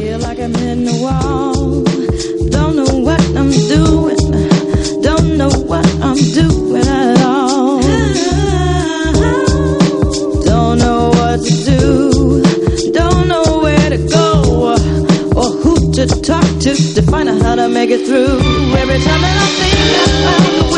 like I'm hitting the wall. Don't know what I'm doing. Don't know what I'm doing at all. Don't know what to do. Don't know where to go or who to talk to find out how to make it through. Every time that I think I found